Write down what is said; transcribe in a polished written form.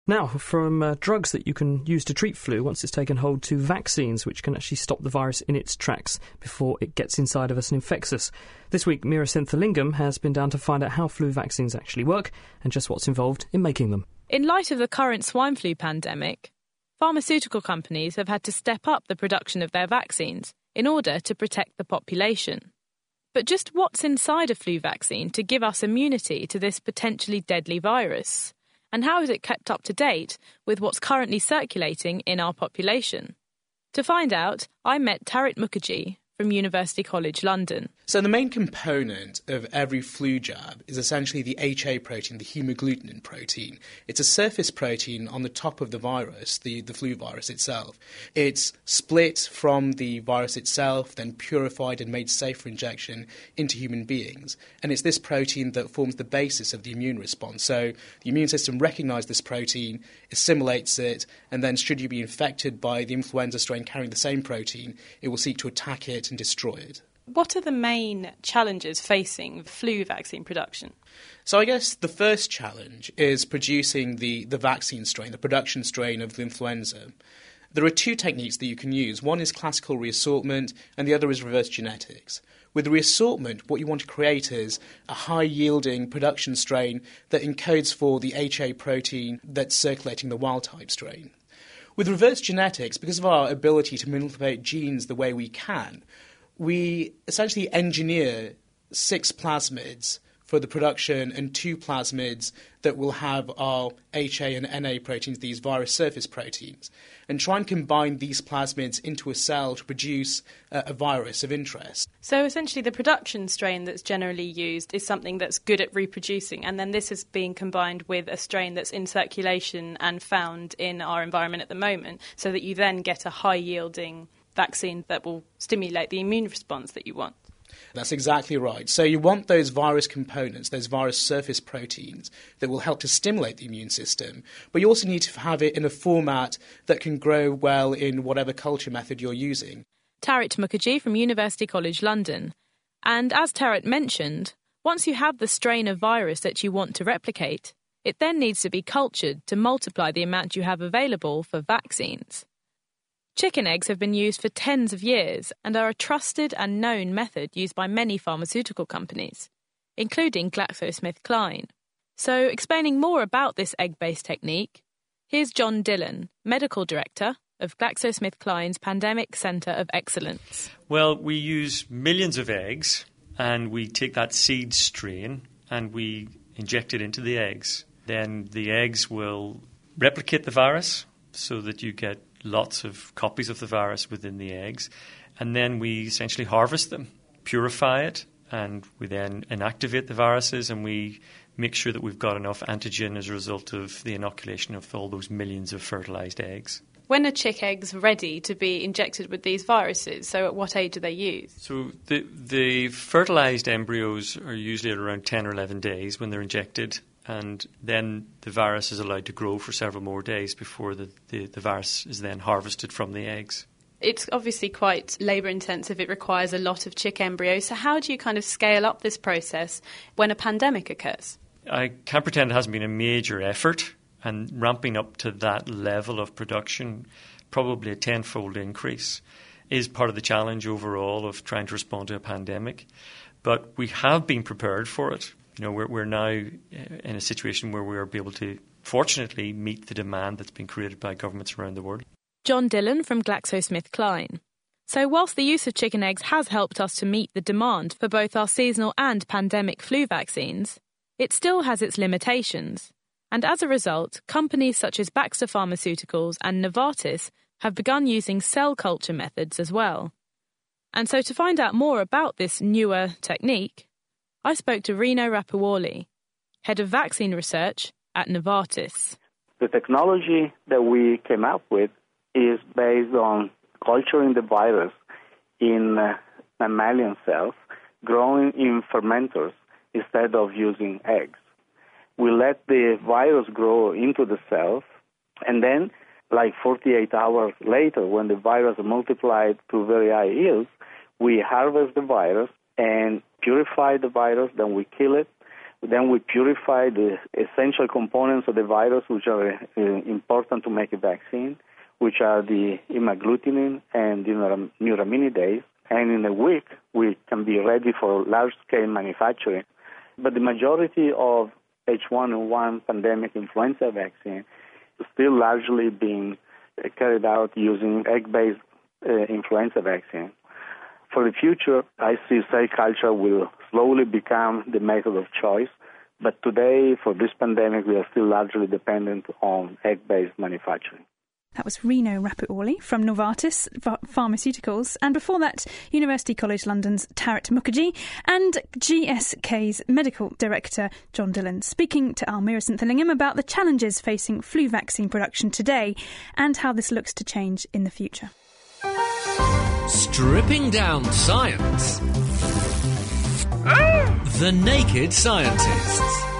Now, from drugs that you can use to treat flu once it's taken hold to vaccines, which can actually stop the virus in its tracks before it gets inside of us and infects us. This week, Meera Sinthalingam has been down to find out how flu vaccines actually work and just what's involved in making them. In light of the current swine flu pandemic, pharmaceutical companies have had to step up the production of their vaccines in order to protect the population. But just what's inside a flu vaccine to give us immunity to this potentially deadly virus? And how is it kept up to date with what's currently circulating in our population? To find out, I met Tarit Mukherjee from University College London. So the main component of every flu jab is essentially the HA protein, the hemagglutinin protein. It's a surface protein on the top of the virus, the flu virus itself. It's split from the virus itself, then purified and made safe for injection into human beings. And it's this protein that forms the basis of the immune response. So the immune system recognises this protein, assimilates it, and then should you be infected by the influenza strain carrying the same protein, it will seek to attack it and destroy it. What are the main challenges facing flu vaccine production? So I guess the first challenge is producing the vaccine strain, the production strain of the influenza. There are two techniques that you can use. One is classical reassortment and the other is reverse genetics. With reassortment, what you want to create is a high-yielding production strain that encodes for the HA protein that's circulating the wild-type strain. With reverse genetics, because of our ability to manipulate genes the way we can, we essentially engineer 6 plasmids for the production and 2 plasmids that will have our HA and NA proteins, these virus surface proteins, and try and combine these plasmids into a cell to produce a virus of interest. So essentially the production strain that's generally used is something that's good at reproducing, and then this is being combined with a strain that's in circulation and found in our environment at the moment, so that you then get a high-yielding vaccine that will stimulate the immune response that you want. That's exactly right. So you want those virus components, those virus surface proteins that will help to stimulate the immune system, but you also need to have it in a format that can grow well in whatever culture method you're using. Tarit Mukherjee from University College London. And as Tarit mentioned, once you have the strain of virus that you want to replicate, it then needs to be cultured to multiply the amount you have available for vaccines. Chicken eggs have been used for tens of years and are a trusted and known method used by many pharmaceutical companies, including GlaxoSmithKline. So, explaining more about this egg-based technique, here's John Dillon, Medical Director of GlaxoSmithKline's Pandemic Centre of Excellence. Well, we use millions of eggs and we take that seed strain and we inject it into the eggs. Then the eggs will replicate the virus so that you get lots of copies of the virus within the eggs, and then we essentially harvest them, purify it, and we then inactivate the viruses, and we make sure that we've got enough antigen as a result of the inoculation of all those millions of fertilised eggs. When are chick eggs ready to be injected with these viruses? So at what age are they used? So the fertilised embryos are usually at around 10 or 11 days when they're injected, and then the virus is allowed to grow for several more days before the virus is then harvested from the eggs. It's obviously quite labour-intensive. It requires a lot of chick embryos. So how do you kind of scale up this process when a pandemic occurs? I can't pretend it hasn't been a major effort, and ramping up to that level of production, probably a tenfold increase, is part of the challenge overall of trying to respond to a pandemic. But we have been prepared for it. You know, we're now in a situation where we are able to, fortunately, meet the demand that's been created by governments around the world. John Dillon from GlaxoSmithKline. So whilst the use of chicken eggs has helped us to meet the demand for both our seasonal and pandemic flu vaccines, it still has its limitations. And as a result, companies such as Baxter Pharmaceuticals and Novartis have begun using cell culture methods as well. And so to find out more about this newer technique, I spoke to Rino Rappuoli, Head of Vaccine Research at Novartis. The technology that we came up with is based on culturing the virus in mammalian cells, growing in fermenters instead of using eggs. We let the virus grow into the cells, and then, like 48 hours later, when the virus multiplied to very high yields, we harvest the virus and purify the virus, then we kill it. Then we purify the essential components of the virus, which are important to make a vaccine, which are the hemagglutinin and the neuraminidase. And in a week, we can be ready for large-scale manufacturing. But the majority of H1N1 pandemic influenza vaccine is still largely being carried out using egg-based influenza vaccine. For the future, I see cell culture will slowly become the method of choice, but today, for this pandemic, we are still largely dependent on egg-based manufacturing. That was Rino Rappuoli from Novartis Pharmaceuticals, and before that, University College London's Tareq Mukherjee and GSK's Medical Director John Dillon, speaking to Almira Sinthalingam about the challenges facing flu vaccine production today and how this looks to change in the future. Stripping down science. The Naked Scientists.